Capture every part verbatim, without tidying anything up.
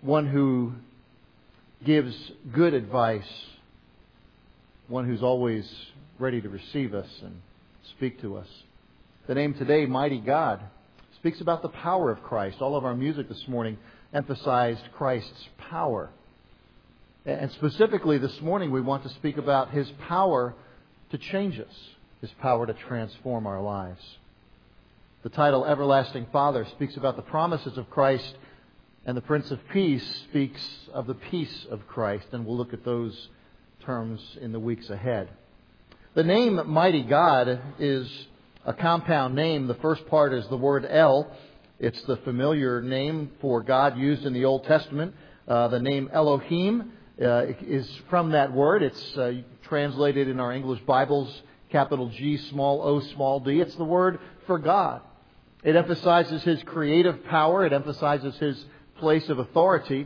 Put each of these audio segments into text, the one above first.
one who gives good advice, one who's always ready to receive us and speak to us. The name today, Mighty God, speaks about the power of Christ. All of our music this morning emphasized Christ's power. And specifically this morning we want to speak about His power to change us, His power to transform our lives. The title, Everlasting Father, speaks about the promises of Christ, and the Prince of Peace speaks of the peace of Christ, and we'll look at those terms in the weeks ahead. The name Mighty God is a compound name. The first part is the word El. It's the familiar name for God used in the Old Testament. Uh, the name Elohim uh, is from that word. It's uh, translated in our English Bibles, capital G, small o, small d. It's the word for God. It emphasizes His creative power. It emphasizes His place of authority.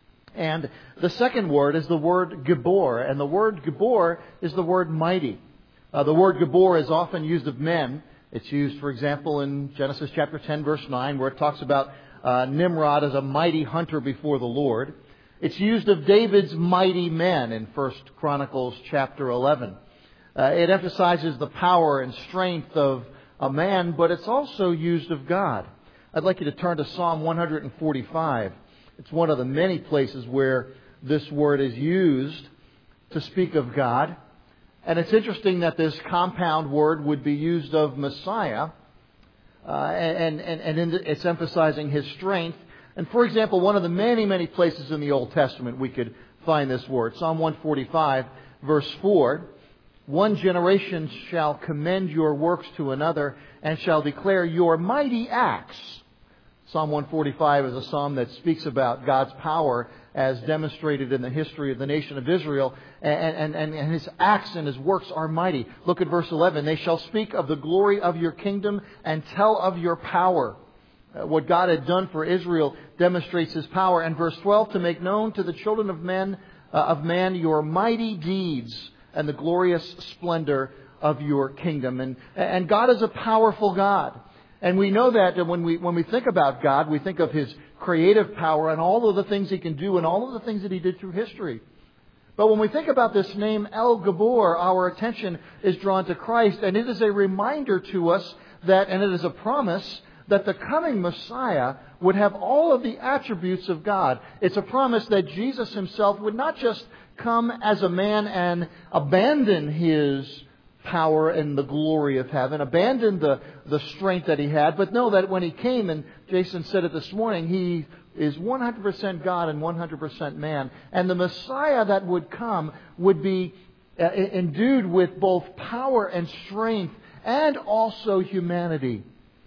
And the second word is the word Gibor. And the word Gibor is the word mighty. Uh, the word Gibor is often used of men. It's used, for example, in Genesis chapter ten, verse nine, where it talks about uh, Nimrod as a mighty hunter before the Lord. It's used of David's mighty men in First Chronicles chapter eleven. Uh, it emphasizes the power and strength of a man, but it's also used of God. I'd like you to turn to Psalm one forty-five. It's one of the many places where this word is used to speak of God. And it's interesting that this compound word would be used of Messiah, uh, and, and, and in the, it's emphasizing His strength. And for example, one of the many, many places in the Old Testament we could find this word. Psalm one forty-five, verse four. One generation shall commend your works to another and shall declare your mighty acts. Psalm one forty-five is a psalm that speaks about God's power as demonstrated in the history of the nation of Israel. And, and, and His acts and His works are mighty. Look at verse eleven. They shall speak of the glory of your kingdom and tell of your power. Uh, what God had done for Israel demonstrates His power. And verse twelve, to make known to the children of men, uh, of man your mighty deeds and the glorious splendor of your kingdom. And, and God is a powerful God. And we know that when we when we think about God, we think of His creative power and all of the things He can do and all of the things that He did through history. But when we think about this name El Gibor, our attention is drawn to Christ, and it is a reminder to us that, and it is a promise, that the coming Messiah would have all of the attributes of God. It's a promise that Jesus Himself would not just come as a man and abandon His power and the glory of heaven, abandon the, the strength that He had, but know that when He came, and Jason said it this morning, He is one hundred percent God and one hundred percent man. And the Messiah that would come would be uh, endued with both power and strength and also humanity.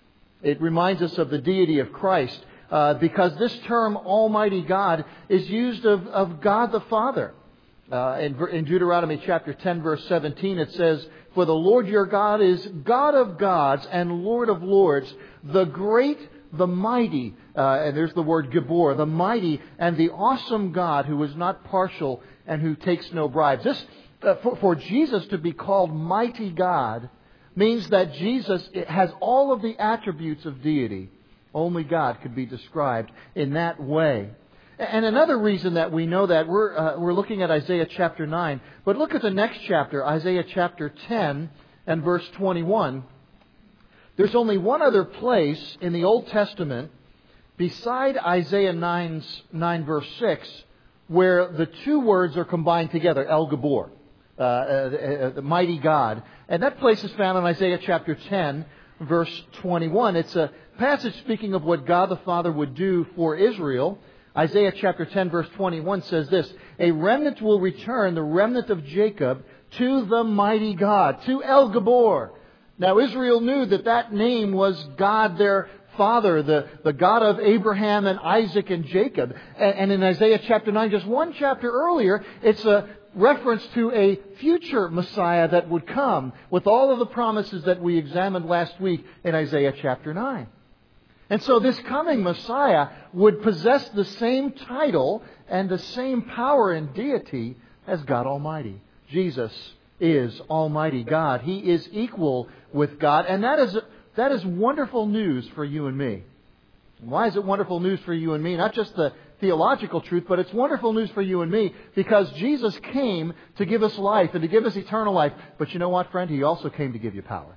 It reminds us of the deity of Christ uh, because this term Almighty God is used of, of God the Father. Uh, in, in Deuteronomy chapter ten, verse seventeen, it says, for the Lord your God is God of gods and Lord of lords, the great, the mighty, uh, and there's the word Gibor, the mighty and the awesome God who is not partial and who takes no bribes. This, uh, for, for Jesus to be called mighty God means that Jesus has all of the attributes of deity. Only God could be described in that way. And another reason that we know that, we're uh, we're looking at Isaiah chapter nine. But look at the next chapter, Isaiah chapter ten and verse twenty-one. There's only one other place in the Old Testament beside Isaiah nine's, nine verse six where the two words are combined together, El Gibor, uh, uh, uh, the mighty God. And that place is found in Isaiah chapter ten, verse twenty-one. It's a passage speaking of what God the Father would do for Israel. Isaiah chapter ten, verse twenty-one says this, a remnant will return, the remnant of Jacob, to the mighty God, to El Gibor. Now Israel knew that that name was God their Father, the, the God of Abraham and Isaac and Jacob. And, and in Isaiah chapter nine, just one chapter earlier, it's a reference to a future Messiah that would come with all of the promises that we examined last week in Isaiah chapter nine. And so this coming Messiah would possess the same title and the same power and deity as God Almighty. Jesus is Almighty God. He is equal with God. And that is, that is wonderful news for you and me. Why is it wonderful news for you and me? Not just the theological truth, but it's wonderful news for you and me because Jesus came to give us life and to give us eternal life. But you know what, friend? He also came to give you power.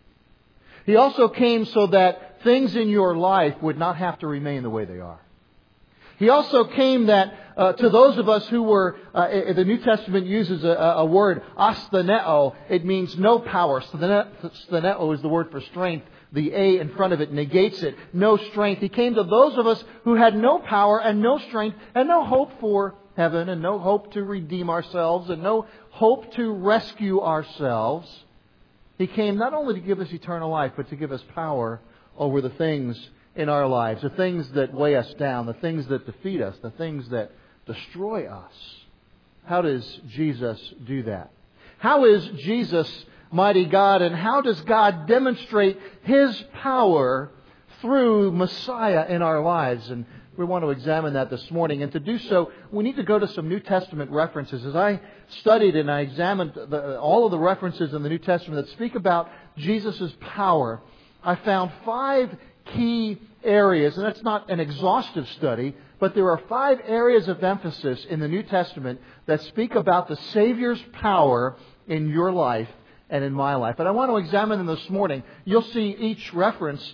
He also came so that things in your life would not have to remain the way they are. He also came that uh, to those of us who were, uh, the New Testament uses a, a word, astheneo. It means no power. Astheneo is the word for strength. The A in front of it negates it. No strength. He came to those of us who had no power and no strength and no hope for heaven and no hope to redeem ourselves and no hope to rescue ourselves. He came not only to give us eternal life, but to give us power over the things in our lives, the things that weigh us down, the things that defeat us, the things that destroy us. How does Jesus do that? How is Jesus mighty God, and how does God demonstrate His power through Messiah in our lives? And we want to examine that this morning. And to do so, we need to go to some New Testament references. As I studied and I examined the, all of the references in the New Testament that speak about Jesus' power, I found five key areas, and that's not an exhaustive study, but there are five areas of emphasis in the New Testament that speak about the Savior's power in your life and in my life. And I want to examine them this morning. You'll see each reference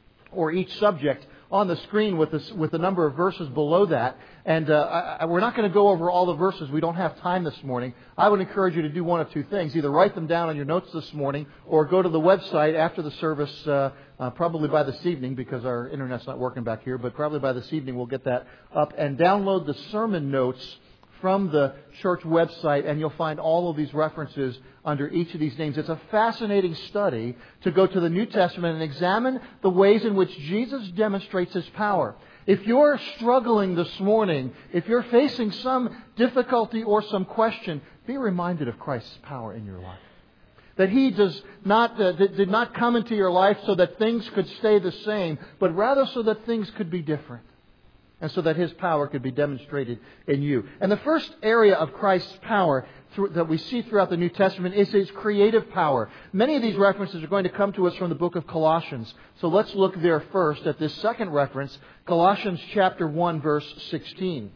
or each subject on the screen with this, with the number of verses below that. And uh, I, we're not going to go over all the verses. We don't have time this morning. I would encourage you to do one of two things. Either write them down on your notes this morning or go to the website after the service, uh, uh, probably by this evening because our internet's not working back here, but probably by this evening we'll get that up and download the sermon notes from the church website, and you'll find all of these references under each of these names. It's a fascinating study to go to the New Testament and examine the ways in which Jesus demonstrates His power. If you're struggling this morning, if you're facing some difficulty or some question, be reminded of Christ's power in your life. That He does not uh, did not come into your life so that things could stay the same, but rather so that things could be different. And so that His power could be demonstrated in you. And the first area of Christ's power through, that we see throughout the New Testament is His creative power. Many of these references are going to come to us from the book of Colossians. So let's look there first at this second reference, Colossians chapter one, verse sixteen.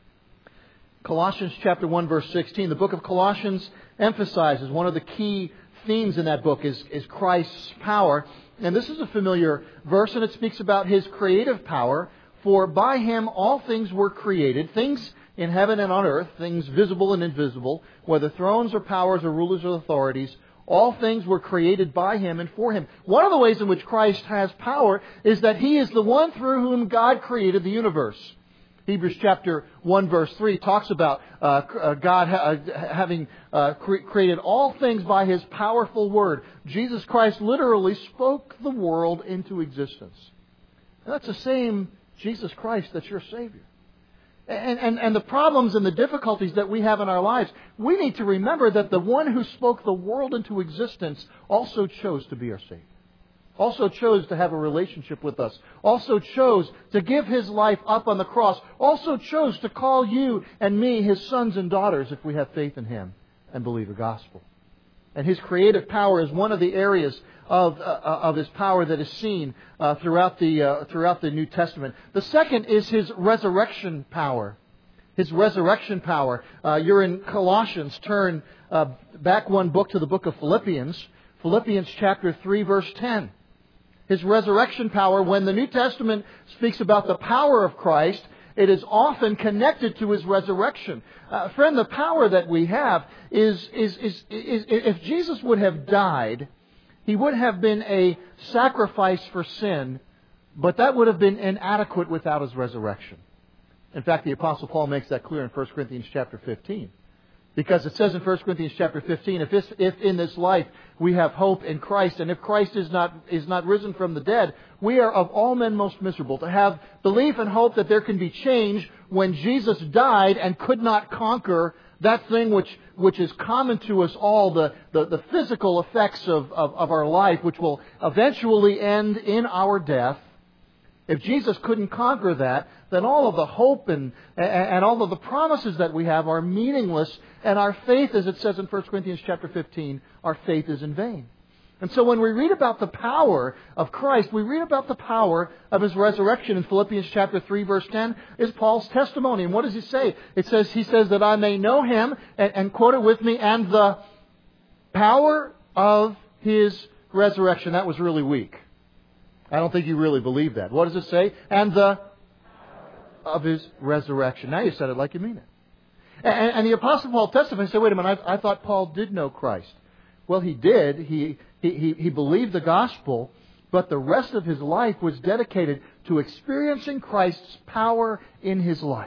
Colossians chapter one, verse sixteen. The book of Colossians emphasizes one of the key themes in that book is, is Christ's power. And this is a familiar verse, and it speaks about His creative power. For by Him all things were created, things in heaven and on earth, things visible and invisible, whether thrones or powers or rulers or authorities, all things were created by Him and for Him. One of the ways in which Christ has power is that He is the one through whom God created the universe. Hebrews chapter one verse three talks about uh, God ha- having uh, cre- created all things by His powerful word. Jesus Christ literally spoke the world into existence. And that's the same Jesus Christ that's your Savior. And, and, and the problems and the difficulties that we have in our lives, we need to remember that the one who spoke the world into existence also chose to be our Savior. Also chose to have a relationship with us. Also chose to give His life up on the cross. Also chose to call you and me His sons and daughters if we have faith in Him and believe the gospel. And His creative power is one of the areas of uh, of His power that is seen uh, throughout the uh, throughout the New Testament. The second is His resurrection power. His resurrection power. Uh, you're in Colossians. Turn uh, back one book to the book of Philippians. Philippians chapter three, verse ten. His resurrection power. When the New Testament speaks about the power of Christ, it is often connected to His resurrection. Uh, friend, the power that we have is, is, is, is, if Jesus would have died, He would have been a sacrifice for sin, but that would have been inadequate without His resurrection. In fact, the Apostle Paul makes that clear in First Corinthians chapter fifteen. Because it says in First Corinthians chapter fifteen, if, this, if in this life we have hope in Christ, and if Christ is not, is not risen from the dead, we are of all men most miserable. To have belief and hope that there can be change when Jesus died and could not conquer that thing which, which is common to us all, the, the, the physical effects of, of, of our life, which will eventually end in our death. If Jesus couldn't conquer that, then all of the hope and, and all of the promises that we have are meaningless, and our faith, as it says in First Corinthians chapter fifteen, our faith is in vain. And so when we read about the power of Christ, we read about the power of His resurrection in Philippians chapter three, verse ten, is Paul's testimony. And what does he say? It says, he says that I may know Him, and, and quote it with me, and the power of His resurrection. That was really weak. I don't think you really believe that. What does it say? And the of His resurrection. Now you said it like you mean it. And, and the Apostle Paul testified and said, wait a minute, I, I thought Paul did know Christ. Well, he did. He, he, he, he believed the gospel, but the rest of his life was dedicated to experiencing Christ's power in his life.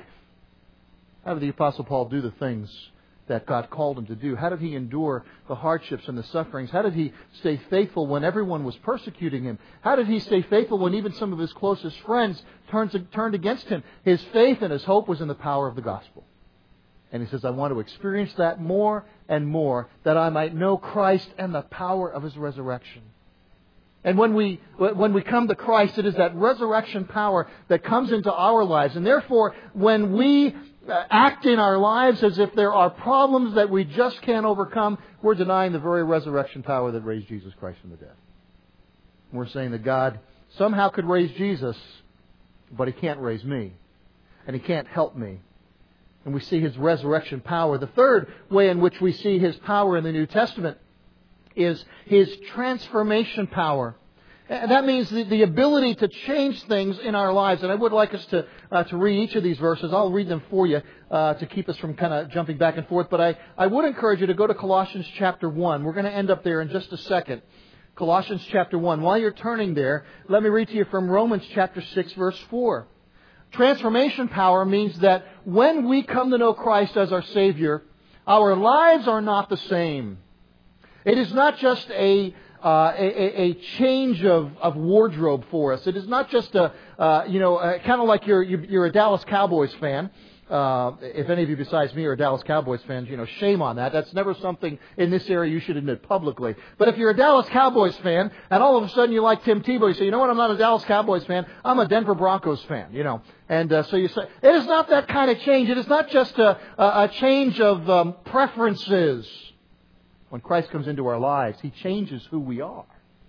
How did the Apostle Paul do the things that God called him to do? How did he endure the hardships and the sufferings? How did he stay faithful when everyone was persecuting him? How did he stay faithful when even some of his closest friends turned, turned against him? His faith and his hope was in the power of the gospel. And he says, I want to experience that more and more, that I might know Christ and the power of His resurrection. And when we when we come to Christ, it is that resurrection power that comes into our lives. And therefore, when we act in our lives as if there are problems that we just can't overcome, we're denying the very resurrection power that raised Jesus Christ from the dead. We're saying that God somehow could raise Jesus, but He can't raise me. And He can't help me. And we see His resurrection power. The third way in which we see His power in the New Testament is His transformation power. And that means the, the ability to change things in our lives. And I would like us to uh, to read each of these verses. I'll read them for you uh, to keep us from kind of jumping back and forth. But I, I would encourage you to go to Colossians chapter one. We're going to end up there in just a second. Colossians chapter one. While you're turning there, let me read to you from Romans chapter six, verse four. Transformation power means that when we come to know Christ as our Savior, our lives are not the same. It is not just a uh, a, a change of, of wardrobe for us. It is not just a uh, you know uh, kind of like you're you're a Dallas Cowboys fan. Uh, if any of you besides me are Dallas Cowboys fans, you know, shame on that. That's never something in this area you should admit publicly. But if you're a Dallas Cowboys fan, and all of a sudden you like Tim Tebow, you say, you know what, I'm not a Dallas Cowboys fan, I'm a Denver Broncos fan, you know. And uh, so you say, it is not that kind of change. It is not just a, a change of um, preferences. When Christ comes into our lives, He changes who we are.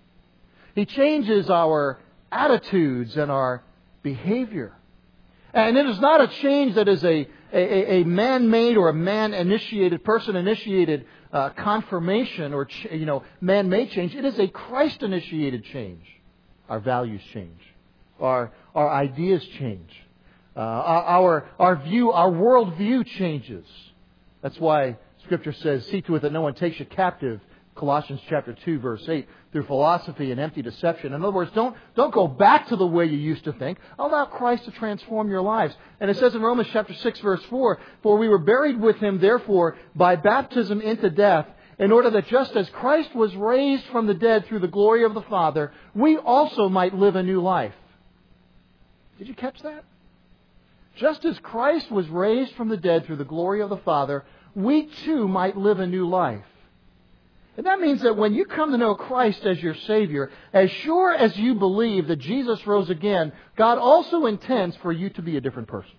He changes our attitudes and our behavior. And it is not a change that is a, a, a man-made or a man-initiated, person-initiated uh, confirmation or ch- you know man-made change. It is a Christ-initiated change. Our values change. Our our ideas change. Uh, our, our our view, our worldview changes. That's why Scripture says, "See to it that no one takes you captive." Colossians chapter two, verse eight, through philosophy and empty deception. In other words, don't, don't go back to the way you used to think. Allow Christ to transform your lives. And it says in Romans chapter six, verse four, "For we were buried with Him, therefore, by baptism into death, in order that just as Christ was raised from the dead through the glory of the Father, we also might live a new life." Did you catch that? Just as Christ was raised from the dead through the glory of the Father, we too might live a new life. And that means that when you come to know Christ as your Savior, as sure as you believe that Jesus rose again, God also intends for you to be a different person.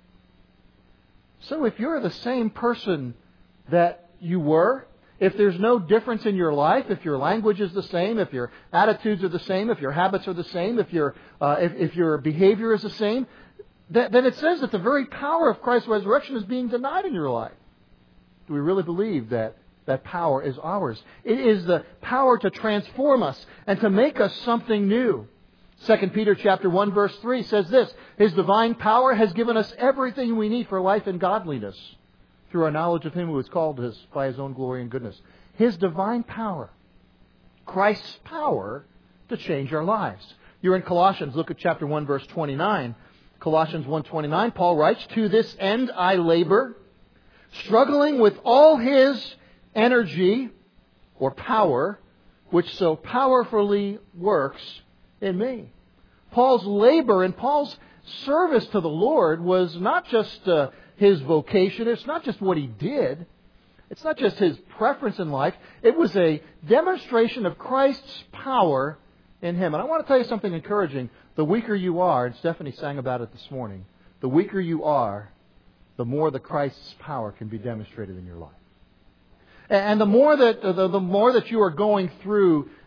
So if you're the same person that you were, if there's no difference in your life, if your language is the same, if your attitudes are the same, if your habits are the same, if your uh, if, if your behavior is the same, th- then it says that the very power of Christ's resurrection is being denied in your life. Do we really believe that that power is ours? It is the power to transform us and to make us something new. Second Peter chapter one, verse three says this: "His divine power has given us everything we need for life and godliness through our knowledge of Him who has called us by His own glory and goodness." His divine power. Christ's power to change our lives. You're in Colossians. Look at chapter one, verse twenty-nine. Colossians one twenty-nine, Paul writes, "To this end I labor, struggling with all His energy or power, which so powerfully works in me." Paul's labor and Paul's service to the Lord was not just uh, his vocation. It's not just what he did. It's not just his preference in life. It was a demonstration of Christ's power in him. And I want to tell you something encouraging. The weaker you are, and Stephanie sang about it this morning, the weaker you are, the more that Christ's power can be demonstrated in your life. And the more that the, the more that you are going through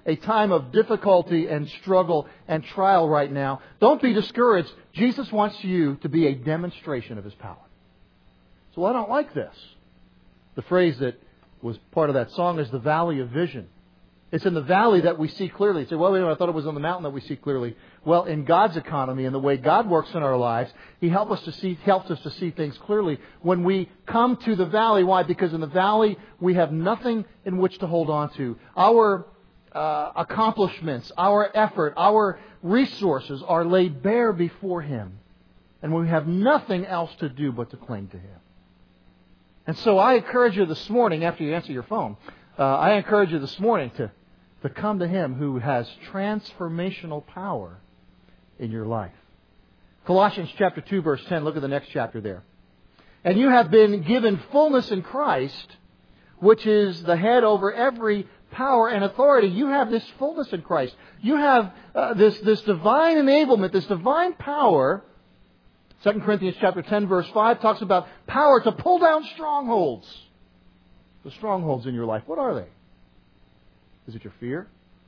a time of difficulty and struggle and trial right now, don't be discouraged. Jesus wants you to be a demonstration of His power. So, well, I don't like this. The phrase that was part of that song is the valley of vision. It's in the valley that we see clearly. You say, well, wait a minute, I thought it was on the mountain that we see clearly. Well, in God's economy and the way God works in our lives, He helps us to see, helps us to see things clearly when we come to the valley. Why? Because in the valley, we have nothing in which to hold on to. Our uh, accomplishments, our effort, our resources are laid bare before Him. And we have nothing else to do but to cling to Him. And so I encourage you this morning, after you answer your phone, uh, I encourage you this morning to to come to Him who has transformational power in your life. Colossians chapter two, verse ten. Look at the next chapter there. And you have been given fullness in Christ, which is the head over every power and authority. You have this fullness in Christ. You have uh, this, this divine enablement, this divine power. Second Corinthians chapter ten, verse five talks about power to pull down strongholds. The strongholds in your life, what are they? Is it your fear?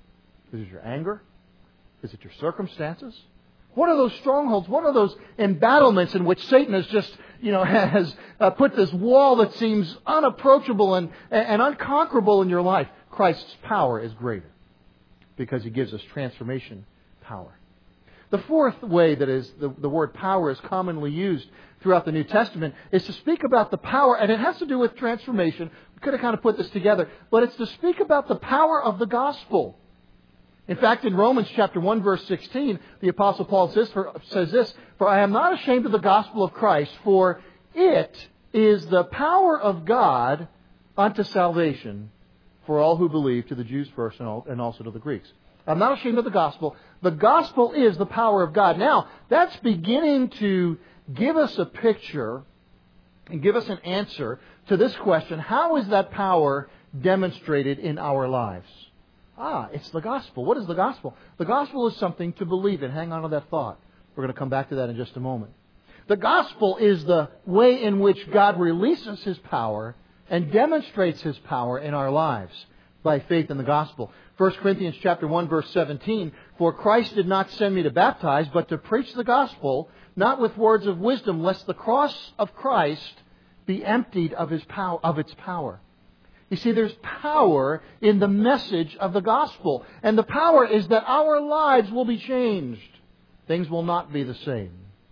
Is it your anger? Is it your circumstances? What are those strongholds? What are those embattlements in which Satan has just, you know, has uh, put this wall that seems unapproachable and, and unconquerable in your life? Christ's power is greater because He gives us transformation power. The fourth way that is the, the word power is commonly used throughout the New Testament is to speak about the power, and it has to do with transformation. We could have kind of put this together, but it's to speak about the power of the gospel. In fact, in Romans chapter one, verse sixteen, the Apostle Paul says, for, says this, "For I am not ashamed of the gospel of Christ, for it is the power of God unto salvation for all who believe, to the Jews first and, all, and also to the Greeks." I'm not ashamed of the gospel. The gospel is the power of God. Now, that's beginning to give us a picture and give us an answer to this question: how is that power demonstrated in our lives? Ah, it's the gospel. What is the gospel? The gospel is something to believe in. Hang on to that thought. We're going to come back to that in just a moment. The gospel is the way in which God releases His power and demonstrates His power in our lives by faith in the gospel. First Corinthians chapter one, verse seventeen, "For Christ did not send me to baptize, but to preach the gospel, not with words of wisdom, lest the cross of Christ be emptied of his power, of its power." You see, there's power in the message of the gospel. And the power is that our lives will be changed. Things will not be the same.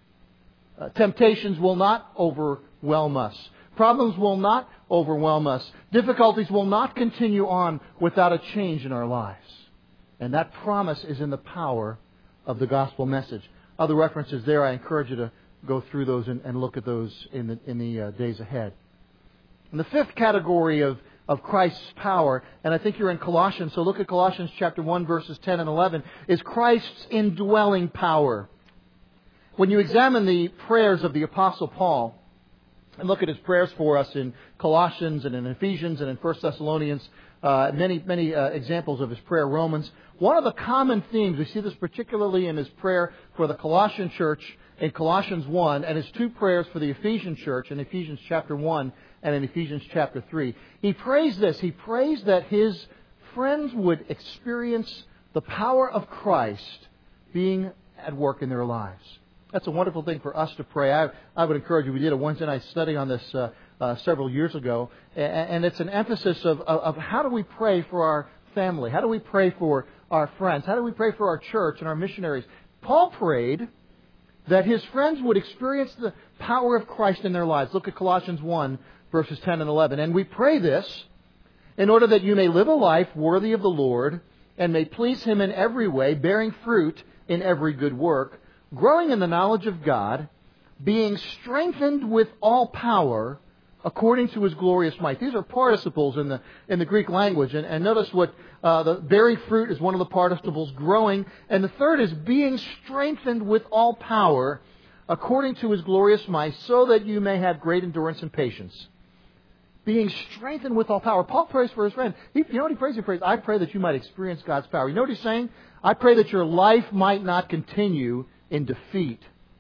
Uh, temptations will not overwhelm us. Problems will not overwhelm us. Difficulties will not continue on without a change in our lives. And that promise is in the power of the gospel message. Other references there, I encourage you to go through those and, and look at those in the, in the uh, days ahead. And the fifth category of, of Christ's power, and I think you're in Colossians, so look at Colossians chapter one, verses ten and eleven, is Christ's indwelling power. When you examine the prayers of the Apostle Paul, and look at his prayers for us in Colossians and in Ephesians and in First Thessalonians, uh, many, many uh, examples of his prayer, Romans. One of the common themes, we see this particularly in his prayer for the Colossian church in Colossians one, and his two prayers for the Ephesian church in Ephesians chapter one and in Ephesians chapter three. He prays this. He prays that his friends would experience the power of Christ being at work in their lives. That's a wonderful thing for us to pray. I, I would encourage you. We did a Wednesday night study on this uh, uh, several years ago, and, and it's an emphasis of, of, of how do we pray for our family? How do we pray for our friends? How do we pray for our church and our missionaries? Paul prayed that his friends would experience the power of Christ in their lives. Look at Colossians one, verses ten and eleven. "And we pray this in order that you may live a life worthy of the Lord and may please Him in every way, bearing fruit in every good work, growing in the knowledge of God, being strengthened with all power according to His glorious might." These are participles in the in the Greek language. And, and notice what uh, the bearing fruit is one of the participles, growing. And the third is being strengthened with all power according to His glorious might, so that you may have great endurance and patience. Being strengthened with all power. Paul prays for his friend. He, you know what he prays? He prays, "I pray that you might experience God's power." You know what he's saying? I pray that your life might not continue in defeat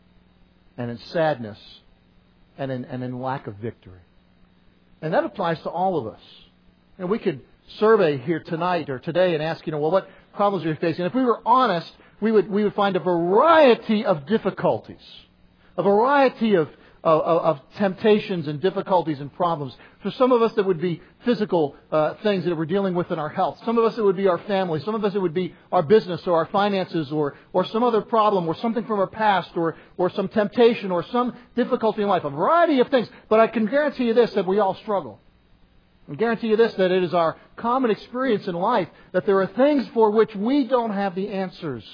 and in sadness and in, and in lack of victory. And that applies to all of us. And we could survey here tonight or today and ask, you know, well, what problems are you facing? If we were honest, we would we would find a variety of difficulties, a variety of of, of temptations and difficulties and problems. For some of us, that would be physical uh, things that we're dealing with in our health. Some of us, it would be our family. Some of us, it would be our business or our finances or or some other problem or something from our past or or some temptation or some difficulty in life. A variety of things. But I can guarantee you this, that we all struggle. I guarantee you this, that it is our common experience in life that there are things for which we don't have the answers.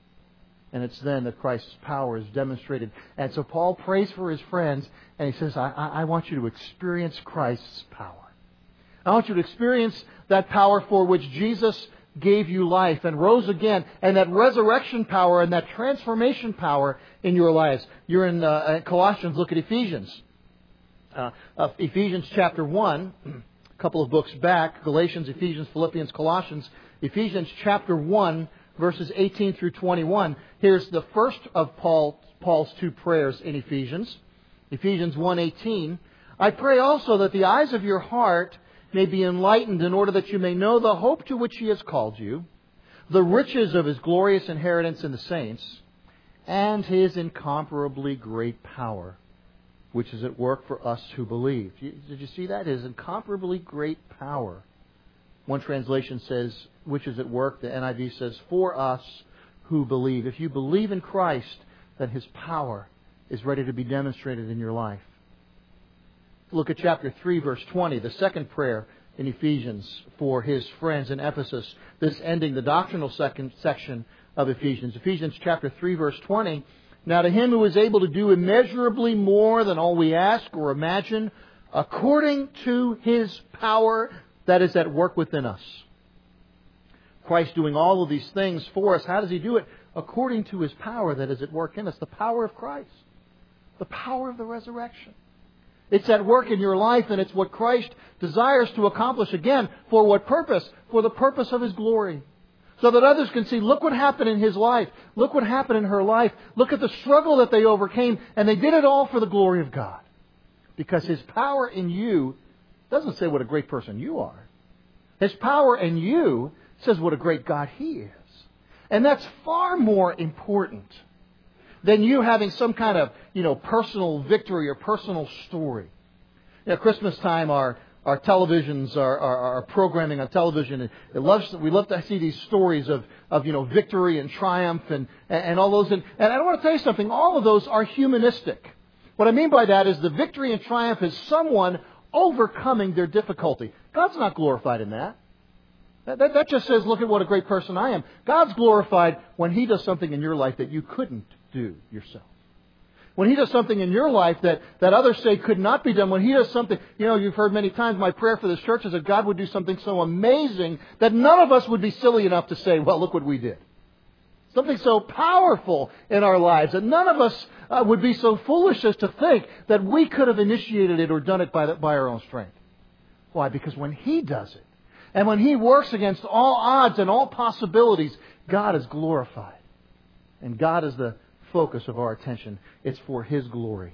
And it's then that Christ's power is demonstrated. And so Paul prays for his friends, and he says, I, I want you to experience Christ's power. I want you to experience that power for which Jesus gave you life and rose again, and that resurrection power and that transformation power in your lives. You're in uh, Colossians, look at Ephesians. Uh, uh, Ephesians chapter one, a couple of books back, Galatians, Ephesians, Philippians, Colossians. Ephesians chapter one, verses eighteen through twenty-one. Here's the first of Paul, Paul's two prayers in Ephesians. Ephesians one eighteen. I pray also that the eyes of your heart may be enlightened in order that you may know the hope to which He has called you, the riches of His glorious inheritance in the saints, and His incomparably great power, which is at work for us who believe. Did you see that? His incomparably great power. One translation says, which is at work. The N I V says, for us who believe. If you believe in Christ, then His power is ready to be demonstrated in your life. Look at chapter three, verse twenty, the second prayer in Ephesians for his friends in Ephesus. This ending the doctrinal second section of Ephesians. Ephesians chapter three, verse twenty. Now to Him who is able to do immeasurably more than all we ask or imagine, according to His power that is at work within us. Christ doing all of these things for us. How does He do it? According to His power that is at work in us. The power of Christ. The power of the resurrection. It's at work in your life, and it's what Christ desires to accomplish. Again, for what purpose? For the purpose of His glory. So that others can see, look what happened in his life. Look what happened in her life. Look at the struggle that they overcame. And they did it all for the glory of God. Because His power in you doesn't say what a great person you are. His power in you says what a great God He is. And that's far more important than you having some kind of, you know, personal victory or personal story. You know, Christmas time, our Our televisions, our, our, our programming on television, it loves, we love to see these stories of, of you know, victory and triumph and, and all those. And, and I want to tell you something, all of those are humanistic. What I mean by that is the victory and triumph is someone overcoming their difficulty. God's not glorified in that. That, that. that just says, look at what a great person I am. God's glorified when He does something in your life that you couldn't do yourself. When He does something in your life that, that others say could not be done. When He does something, you know, you've heard many times my prayer for this church is that God would do something so amazing that none of us would be silly enough to say, well, look what we did. Something so powerful in our lives that none of us uh, would be so foolish as to think that we could have initiated it or done it by, the, by our own strength. Why? Because when He does it, and when He works against all odds and all possibilities, God is glorified. And God is the focus of our attention. It's for His glory.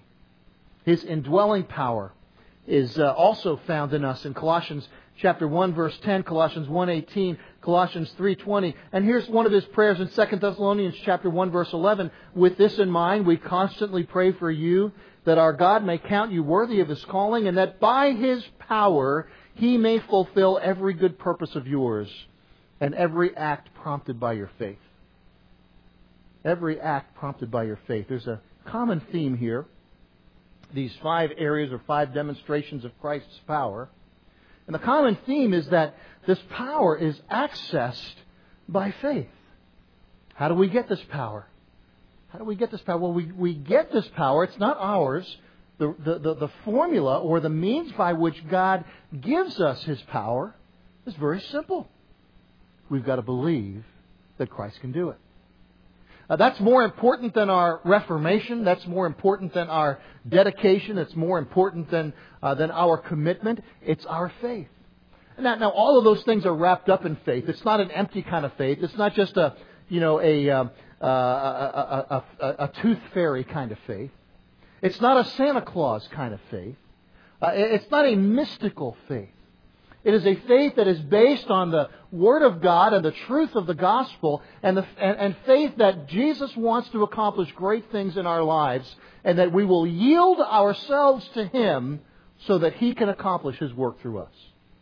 His indwelling power is uh, also found in us in Colossians chapter one, verse ten, Colossians one eighteen, Colossians three twenty. And here's one of His prayers in Second Thessalonians chapter one, verse eleven. With this in mind, we constantly pray for you that our God may count you worthy of His calling, and that by His power He may fulfill every good purpose of yours and every act prompted by your faith. Every act prompted by your faith. There's a common theme here. These five areas or five demonstrations of Christ's power. And the common theme is that this power is accessed by faith. How do we get this power? How do we get this power? Well, we, we get this power. It's not ours. The, the, the, the formula or the means by which God gives us His power is very simple. We've got to believe that Christ can do it. Uh, that's more important than our reformation. That's more important than our dedication. It's more important than uh, than our commitment. It's our faith. Now, now, all of those things are wrapped up in faith. It's not an empty kind of faith. It's not just a you know a um, uh, a, a, a, a tooth fairy kind of faith. It's not a Santa Claus kind of faith. Uh, it's not a mystical faith. It is a faith that is based on the Word of God and the truth of the gospel, and, the, and, and faith that Jesus wants to accomplish great things in our lives, and that we will yield ourselves to Him so that He can accomplish His work through us.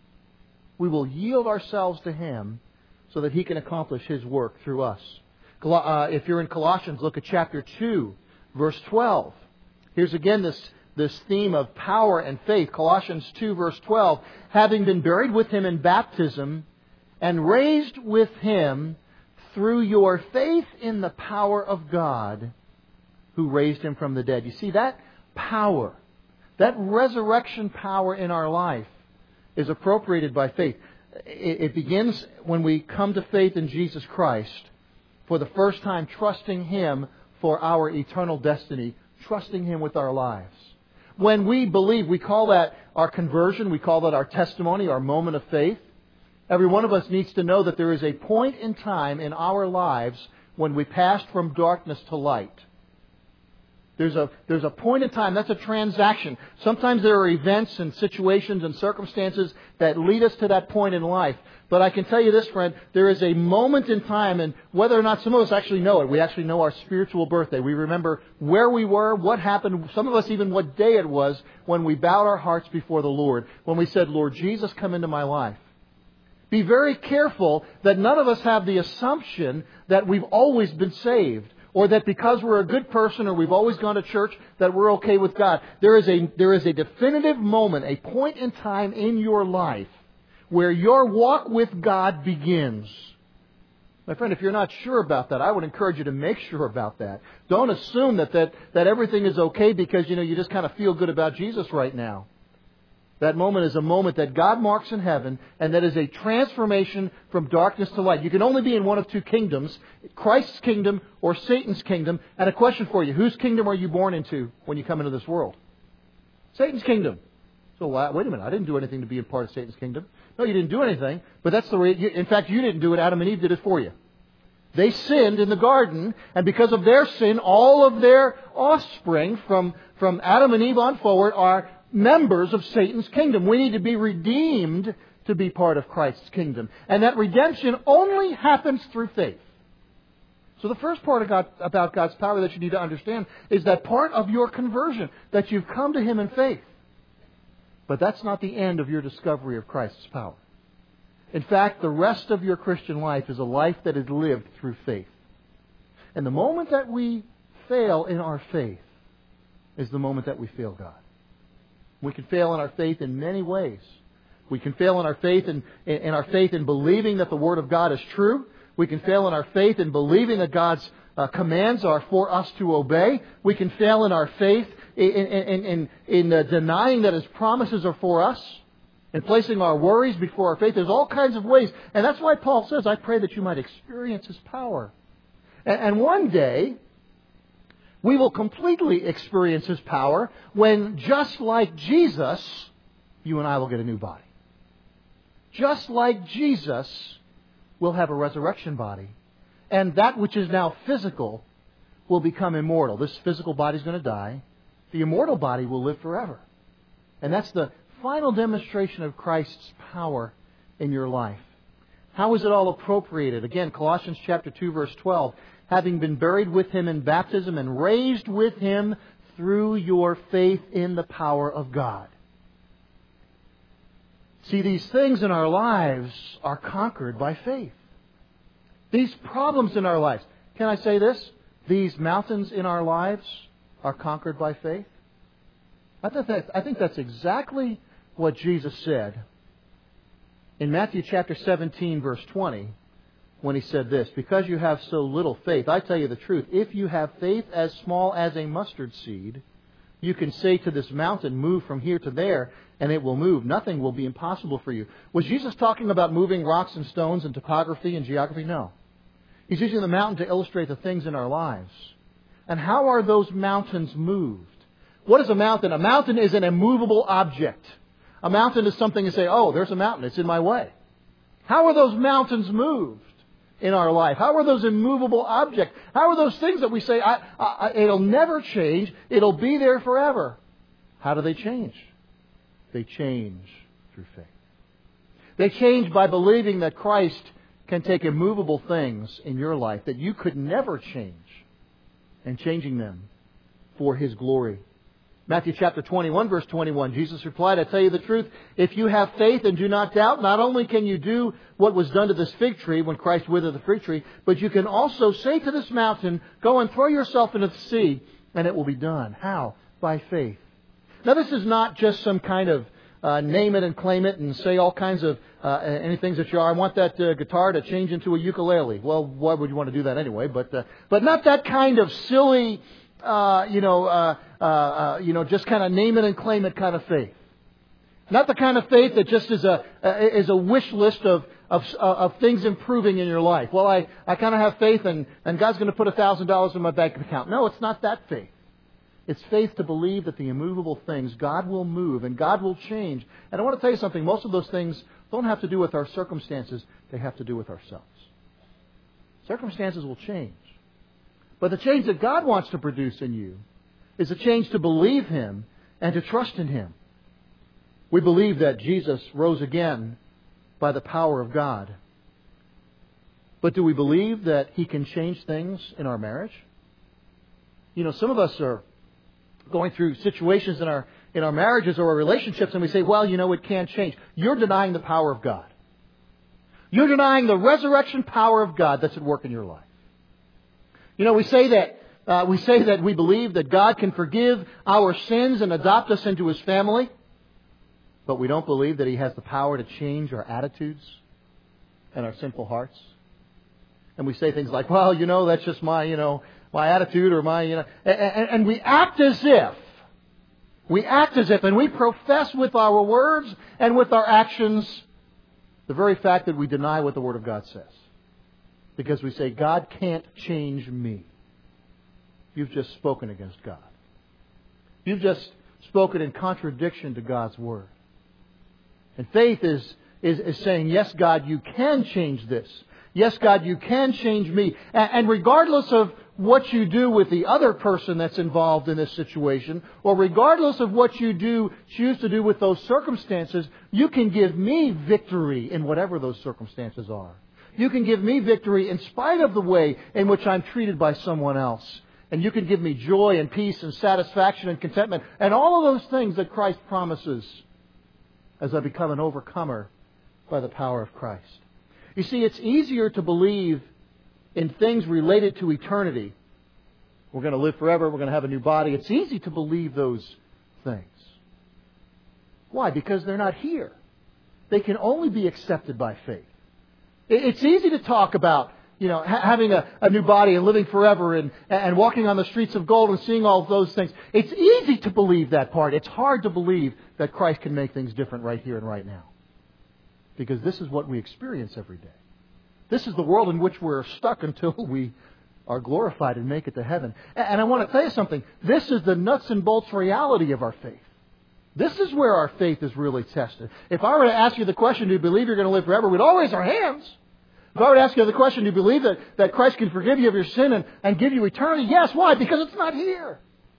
We will yield ourselves to Him so that He can accomplish His work through us. Uh, if you're in Colossians, look at chapter two, verse twelve. Here's again this, this theme of power and faith. Colossians two, verse twelve. Having been buried with Him in baptism and raised with Him through your faith in the power of God who raised Him from the dead. You see, that power, that resurrection power in our life is appropriated by faith. It begins when we come to faith in Jesus Christ for the first time, trusting Him for our eternal destiny, trusting Him with our lives. When we believe, we call that our conversion, we call that our testimony, our moment of faith. Every one of us needs to know that there is a point in time in our lives when we passed from darkness to light. There's a, there's a point in time, that's a transaction. Sometimes there are events and situations and circumstances that lead us to that point in life. But I can tell you this, friend, there is a moment in time, and whether or not some of us actually know it, we actually know our spiritual birthday. We remember where we were, what happened, some of us even what day it was when we bowed our hearts before the Lord, when we said, Lord Jesus, come into my life. Be very careful that none of us have the assumption that we've always been saved, or that because we're a good person or we've always gone to church that we're okay with God. There is a, there is a definitive moment, a point in time in your life where your walk with God begins. My friend, if you're not sure about that, I would encourage you to make sure about that. Don't assume that, that, that everything is okay because, you know, you just kind of feel good about Jesus right now. That moment is a moment that God marks in heaven, and that is a transformation from darkness to light. You can only be in one of two kingdoms, Christ's kingdom or Satan's kingdom. And a question for you, whose kingdom are you born into when you come into this world? Satan's kingdom. So wait a minute, I didn't do anything to be a part of Satan's kingdom. No, you didn't do anything, but that's the way, in fact, you didn't do it, Adam and Eve did it for you. They sinned in the garden, and because of their sin, all of their offspring from, from Adam and Eve on forward are members of Satan's kingdom. We need to be redeemed to be part of Christ's kingdom. And that redemption only happens through faith. So the first part of God, about God's power that you need to understand is that part of your conversion, that you've come to Him in faith. But that's not the end of your discovery of Christ's power. In fact, the rest of your Christian life is a life that is lived through faith. And the moment that we fail in our faith is the moment that we fail God. We can fail in our faith in many ways. We can fail in our faith in, in our faith in believing that the Word of God is true. We can fail in our faith in believing that God's uh, commands are for us to obey. We can fail in our faith in, in, in, in uh, denying that His promises are for us and placing our worries before our faith. There's all kinds of ways. And that's why Paul says, I pray that you might experience His power. And, and one day, we will completely experience His power when, just like Jesus, you and I will get a new body. Just like Jesus, we'll have a resurrection body. And that which is now physical will become immortal. This physical body is going to die. The immortal body will live forever. And that's the final demonstration of Christ's power in your life. How is it all appropriated? Again, Colossians chapter two, verse twelve. Having been buried with Him in baptism and raised with Him through your faith in the power of God. See, these things in our lives are conquered by faith. These problems in our lives, can I say this? These mountains in our lives are conquered by faith. I think, that, I think that's exactly what Jesus said in Matthew chapter seventeen, verse twenty. When He said this, because you have so little faith, I tell you the truth, if you have faith as small as a mustard seed, you can say to this mountain, move from here to there, and it will move. Nothing will be impossible for you. Was Jesus talking about moving rocks and stones and topography and geography? No. He's using the mountain to illustrate the things in our lives. And how are those mountains moved? What is a mountain? A mountain is an immovable object. A mountain is something you say, oh, there's a mountain, it's in my way. How are those mountains moved in our life? How are those immovable objects? How are those things that we say, I, I, it'll never change, it'll be there forever? How do they change? They change through faith. They change by believing that Christ can take immovable things in your life that you could never change and changing them for His glory. Matthew chapter twenty-one, verse twenty-one, Jesus replied, I tell you the truth, if you have faith and do not doubt, not only can you do what was done to this fig tree when Christ withered the fig tree, but you can also say to this mountain, go and throw yourself into the sea, and it will be done. How? By faith. Now this is not just some kind of uh, name it and claim it and say all kinds of uh, any things that you are. I want that uh, guitar to change into a ukulele. Well, why would you want to do that anyway? But uh, but not that kind of silly, uh, you know, uh, uh, uh, you know, just kind of name it and claim it kind of faith. Not the kind of faith that just is a uh, is a wish list of of, of things improving in your life. Well, I, I kind of have faith and, and God's going to put a thousand dollars in my bank account. No, it's not that faith. It's faith to believe that the immovable things, God will move and God will change. And I want to tell you something. Most of those things don't have to do with our circumstances. They have to do with ourselves. Circumstances will change. But the change that God wants to produce in you is a change to believe Him and to trust in Him. We believe that Jesus rose again by the power of God. But do we believe that He can change things in our marriage? You know, some of us are going through situations in our in our marriages or our relationships and we say, well, you know, it can't change. You're denying the power of God. You're denying the resurrection power of God that's at work in your life. You know, we say that uh, we say that we believe that God can forgive our sins and adopt us into His family. But we don't believe that He has the power to change our attitudes and our sinful hearts. And we say things like, well, you know, that's just my, you know, my attitude or my, you know, and, and we act as if, we act as if, and we profess with our words and with our actions the very fact that we deny what the Word of God says. Because we say, God can't change me. You've just spoken against God. You've just spoken in contradiction to God's Word. And faith is, is, is saying, yes, God, you can change this. Yes, God, you can change me. And, and regardless of what you do with the other person that's involved in this situation, or regardless of what you do, choose to do with those circumstances, you can give me victory in whatever those circumstances are. You can give me victory in spite of the way in which I'm treated by someone else. And you can give me joy and peace and satisfaction and contentment and all of those things that Christ promises as I become an overcomer by the power of Christ. You see, it's easier to believe in things related to eternity. We're going to live forever. We're going to have a new body. It's easy to believe those things. Why? Because they're not here. They can only be accepted by faith. It's easy to talk about, you know, ha- having a, a new body and living forever and, and walking on the streets of gold and seeing all of those things. It's easy to believe that part. It's hard to believe that Christ can make things different right here and right now. Because this is what we experience every day. This is the world in which we're stuck until we are glorified and make it to heaven. And I want to tell you something. This is the nuts and bolts reality of our faith. This is where our faith is really tested. If I were to ask you the question, do you believe you're going to live forever? We'd all raise our hands. If I were to ask you the question, do you believe that, that Christ can forgive you of your sin and, and give you eternity? Yes. Why? Because it's not here.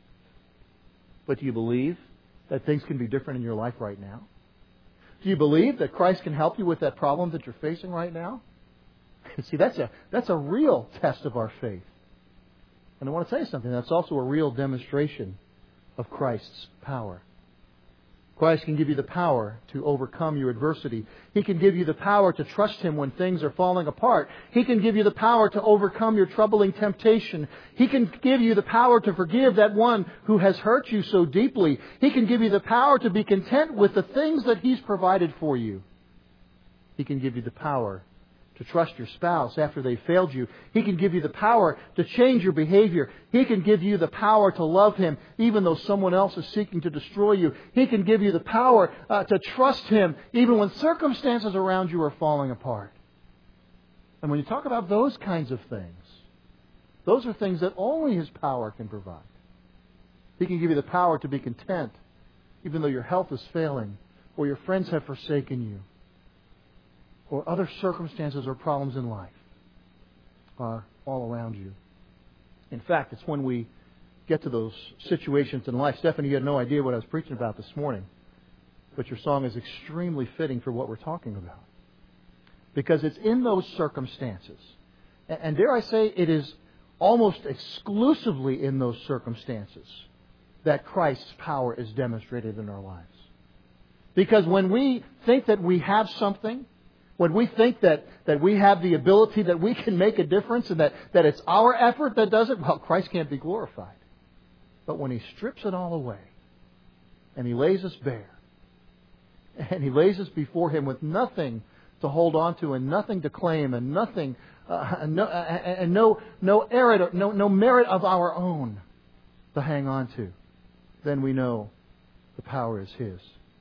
But do you believe that things can be different in your life right now? Do you believe that Christ can help you with that problem that you're facing right now? See, that's a, that's a real test of our faith. And I want to tell you something. That's also a real demonstration of Christ's power. Christ can give you the power to overcome your adversity. He can give you the power to trust Him when things are falling apart. He can give you the power to overcome your troubling temptation. He can give you the power to forgive that one who has hurt you so deeply. He can give you the power to be content with the things that He's provided for you. He can give you the power to trust your spouse after they failed you. He can give you the power to change your behavior. He can give you the power to love Him even though someone else is seeking to destroy you. He can give you the power uh, to trust Him even when circumstances around you are falling apart. And when you talk about those kinds of things, those are things that only His power can provide. He can give you the power to be content even though your health is failing or your friends have forsaken you, or other circumstances or problems in life are all around you. In fact, it's when we get to those situations in life. Stephanie, you had no idea what I was preaching about this morning. But your song is extremely fitting for what we're talking about. Because it's in those circumstances. And dare I say, it is almost exclusively in those circumstances that Christ's power is demonstrated in our lives. Because when we think that we have something, when we think that, that we have the ability that we can make a difference and that, that it's our effort that does it, well, Christ can't be glorified. But when He strips it all away and He lays us bare and He lays us before Him with nothing to hold on to and nothing to claim and nothing, uh, and no, uh, and no, no, merit, no, no merit of our own to hang on to, then we know the power is His.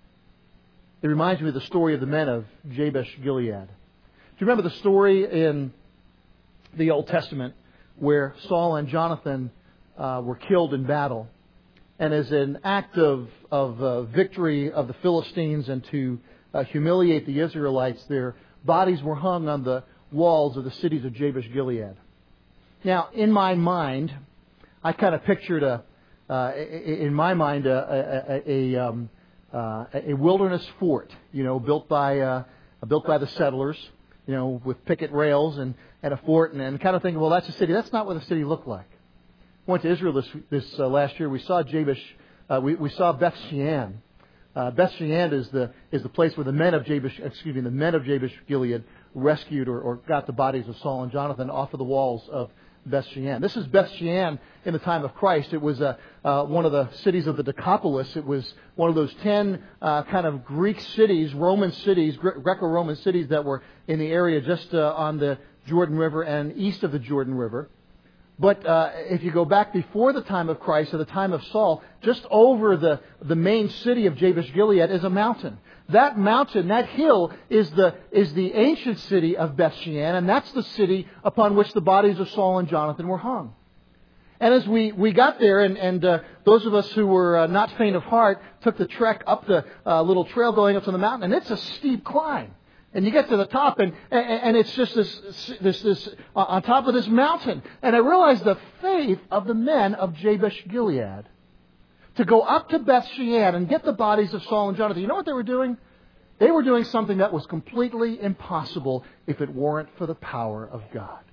It reminds me of the story of the men of Jabesh Gilead. Do you remember the story in the Old Testament where Saul and Jonathan uh, were killed in battle? And as an act of, of uh, victory of the Philistines and to uh, humiliate the Israelites, their bodies were hung on the walls of the cities of Jabesh Gilead. Now, in my mind, I kind of pictured a, uh, in my mind, a, a, a, a um, Uh, a wilderness fort, you know, built by uh, built by the settlers, you know, with picket rails and, and a fort, and, and kind of thinking, well, that's a city. That's not what the city looked like. I went to Israel this this uh, last year. We saw Jabesh. Uh, we we saw Beth Shean. Uh, Beth Shean is the is the place where the men of Jabesh, excuse me, the men of Jabesh Gilead rescued or, or got the bodies of Saul and Jonathan off of the walls of Beth Shean. This is Beth Shean in the time of Christ. It was uh, uh, one of the cities of the Decapolis. It was one of those ten uh, kind of Greek cities, Roman cities, Gre- Greco-Roman cities that were in the area just uh, on the Jordan River and east of the Jordan River. But uh, if you go back before the time of Christ, or the time of Saul, just over the, the main city of Jabesh Gilead is a mountain. That mountain, that hill, is the is the ancient city of Beth Shean, and that's the city upon which the bodies of Saul and Jonathan were hung. And as we, we got there, and, and uh, those of us who were uh, not faint of heart took the trek up the uh, little trail going up to the mountain, and it's a steep climb. And you get to the top, and, and, and it's just this, this, this uh, on top of this mountain. And I realized the faith of the men of Jabesh Gilead to go up to Beth Shean and get the bodies of Saul and Jonathan. You know what they were doing? They were doing something that was completely impossible if it weren't for the power of God.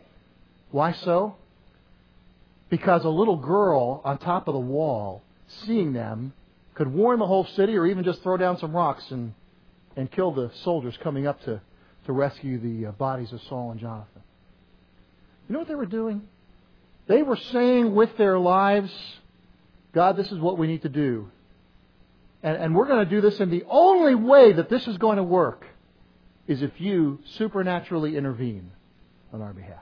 Why so? Because a little girl on top of the wall, seeing them, could warn the whole city or even just throw down some rocks and and kill the soldiers coming up to, to rescue the uh, bodies of Saul and Jonathan. You know what they were doing? They were saying with their lives, God, this is what we need to do. And, and we're going to do this, and the only way that this is going to work is if you supernaturally intervene on our behalf.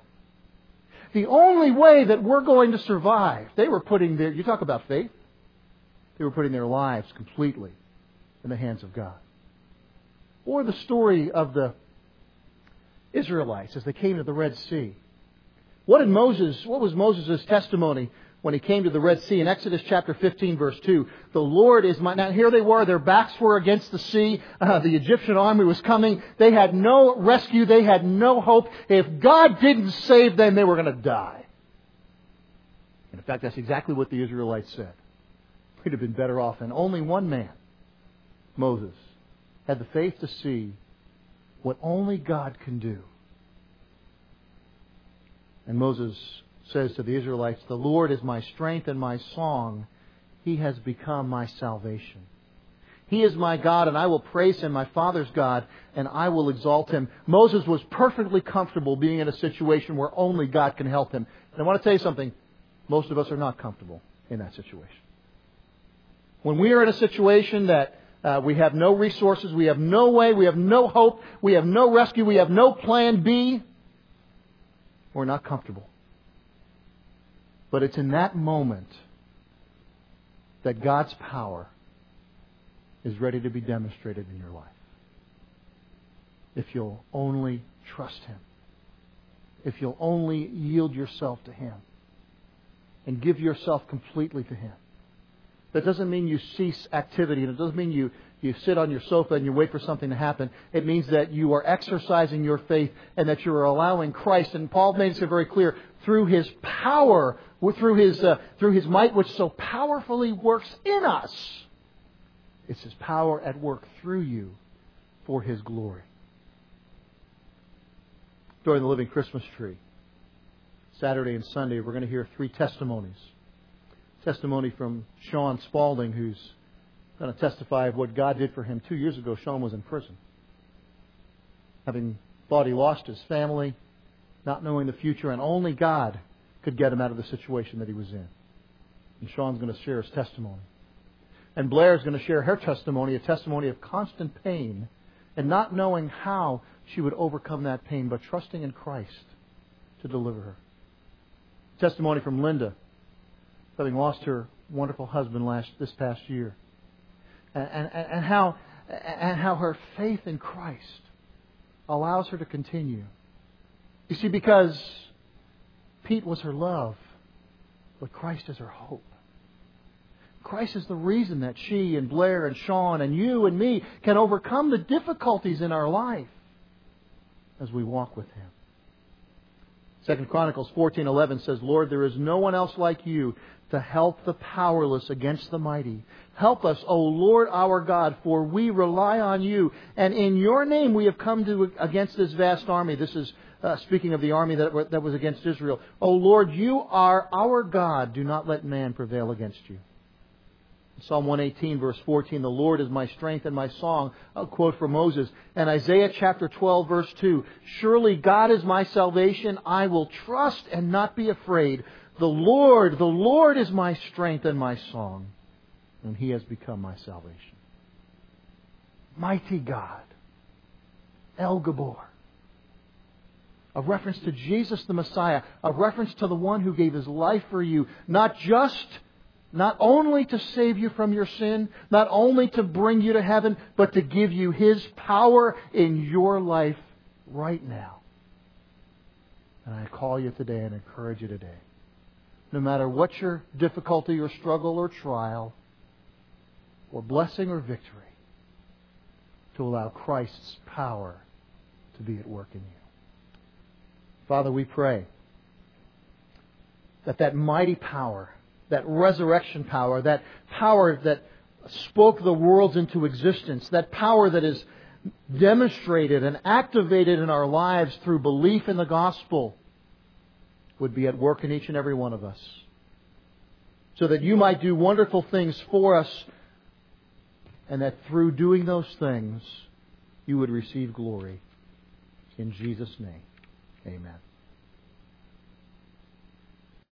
The only way that we're going to survive, they were putting their, you talk about faith, they were putting their lives completely in the hands of God. Or the story of the Israelites as they came to the Red Sea. What did Moses, what was Moses' testimony when he came to the Red Sea? In Exodus chapter fifteen, verse two, the Lord is my... Now here they were, their backs were against the sea. Uh, the Egyptian army was coming. They had no rescue. They had no hope. If God didn't save them, they were going to die. And in fact, that's exactly what the Israelites said. We'd have been better off. And only one man, Moses, had the faith to see what only God can do. And Moses says to the Israelites, the Lord is my strength and my song. He has become my salvation. He is my God, and I will praise Him, my Father's God, and I will exalt Him. Moses was perfectly comfortable being in a situation where only God can help him. And I want to tell you something. Most of us are not comfortable in that situation. When we are in a situation that Uh, we have no resources. We have no way. We have no hope. We have no rescue. We have no plan B. We're not comfortable. But it's in that moment that God's power is ready to be demonstrated in your life. If you'll only trust Him. If you'll only yield yourself to Him. And give yourself completely to Him. That doesn't mean you cease activity, and it doesn't mean you, you sit on your sofa and you wait for something to happen. It means that you are exercising your faith and that you are allowing Christ. And Paul makes it very clear, through His power, through His, uh, through His might, which so powerfully works in us, It's His power at work through you for His glory. During the Living Christmas Tree, Saturday and Sunday, we're going to hear three testimonies. Testimony from Sean Spaulding, who's going to testify of what God did for him. Two years ago, Sean was in prison, having thought he lost his family, not knowing the future, and only God could get him out of the situation that he was in. And Sean's going to share his testimony. And Blair's going to share her testimony, a testimony of constant pain, and not knowing how she would overcome that pain, but trusting in Christ to deliver her. Testimony from Linda, having lost her wonderful husband last this past year, and, and, and how and how her faith in Christ allows her to continue. You see, because Pete was her love, but Christ is her hope. Christ is the reason that she and Blair and Sean and you and me can overcome the difficulties in our life as we walk with Him. Second Chronicles fourteen eleven says, Lord, there is no one else like you to help the powerless against the mighty. Help us, O Lord our God, for we rely on you. And in your name we have come to against this vast army. This is uh, speaking of the army that, that was against Israel. O Lord, you are our God. Do not let man prevail against you. Psalm one eighteen, verse fourteen, the Lord is my strength and my song. A quote from Moses. And Isaiah chapter twelve, verse two, surely God is my salvation. I will trust and not be afraid. The Lord, the Lord is my strength and my song, and He has become my salvation. Mighty God, El Gabor. A reference to Jesus the Messiah. A reference to the one who gave His life for you. Not just Not only to save you from your sin, not only to bring you to heaven, but to give you His power in your life right now. And I call you today and encourage you today. No matter what your difficulty or struggle or trial, or blessing or victory, to allow Christ's power to be at work in you. Father, we pray that that mighty power, that resurrection power, that power that spoke the worlds into existence, that power that is demonstrated and activated in our lives through belief in the gospel, would be at work in each and every one of us. So that you might do wonderful things for us, and that through doing those things, you would receive glory. In Jesus' name, amen.